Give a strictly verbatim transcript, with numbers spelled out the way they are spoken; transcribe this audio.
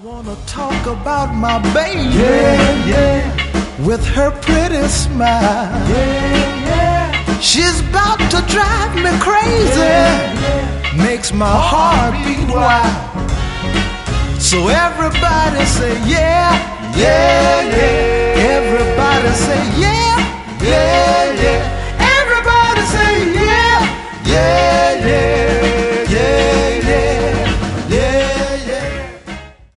Wanna talk about my baby, yeah, yeah, with her pretty smile, yeah, yeah. She's about to drive me crazy, yeah, yeah. Makes my heart beat wild. So everybody say yeah, yeah, yeah. Everybody say yeah, yeah, yeah.